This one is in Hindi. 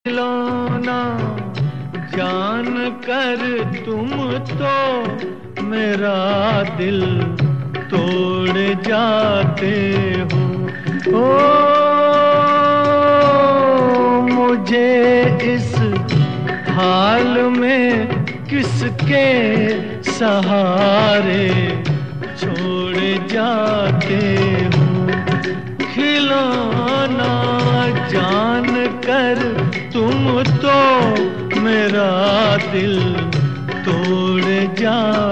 खिलौना जान कर तुम तो मेरा दिल तोड़ जाते हो। ओ मुझे इस हाल में किसके सहारे छोड़ जाते हो। खिलौना जान कर तुम तो मेरा दिल तोड़ जा